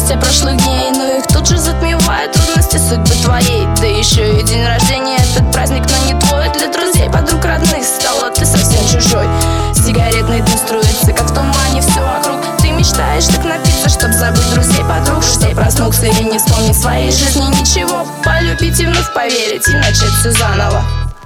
грусти прошлых дней, но их тут же затмевают трудности судьбы твоей. Да еще и день рождения, этот праздник, но не твой. Для друзей, подруг, родных стала ты совсем чужой. Сигаретный дым струится, как в тумане, все вокруг. Ты мечтаешь так напиться, чтоб забыть друзей, подруг, чтоб проснуться и не вспомнить своей жизни ничего. Полюбить и вновь поверить, и начать все заново.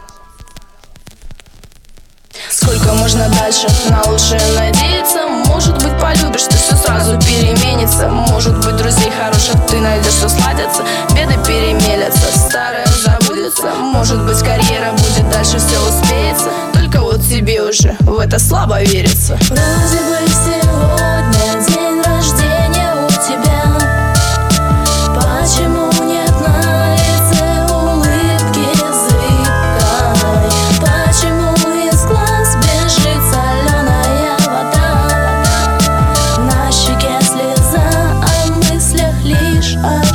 Сколько можно дальше на лучшее надеяться? Может быть, полюбишь, ты все сразу переменится. Может быть, друзей хороших ты найдешь, что сладятся. Беды перемелятся, старое забудется. Может быть, карьера будет, дальше все успеется. Только вот тебе уже в это слабо верится. Вроде бы сегодня день рождения у тебя. Почему нет на лице улыбки зыбкой? Почему из глаз бежит соленая вода? На щеке слеза, а в мыслях лишь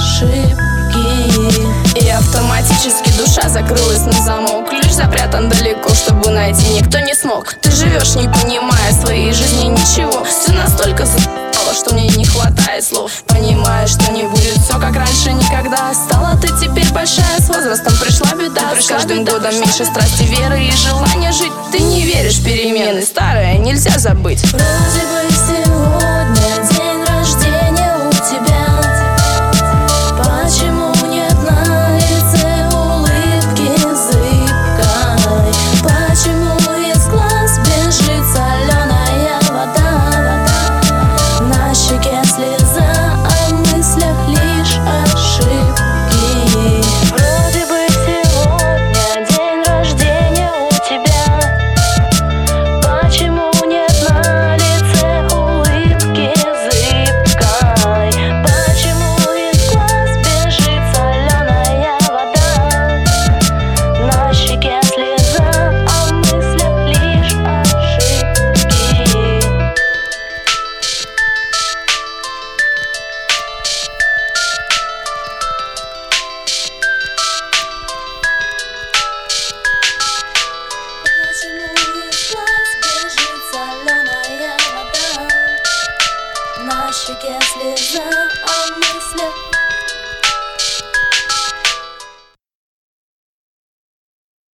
ошибки. И автоматически душа закрылась на замок. Ключ запрятан далеко, чтобы найти никто не смог. Ты живешь, не понимая своей жизни ничего. Все настолько за***ало, что мне не хватает слов. Понимаешь, что не будет все как раньше никогда. Стала ты теперь большая, с возрастом пришла беда. С каждым годом меньше страсти, веры и желания жить. Ты не веришь в перемены, старое нельзя забыть. Вроде бы сегодня день рождения у тебя. Почему нет на лице улыбки зыбкой? Почему из глаз бежит соленая вода? На щеке слеза, а в мыслях лишь ошибки. Вроде бы сегодня день рождения у тебя. Почему нет на лице улыбки зыбкой? Почему из глаз бежит соленая вода? На щеке слеза, а в мыслях лишь ошибки. Почему из глаз бежит соленая вода? На щеке слеза,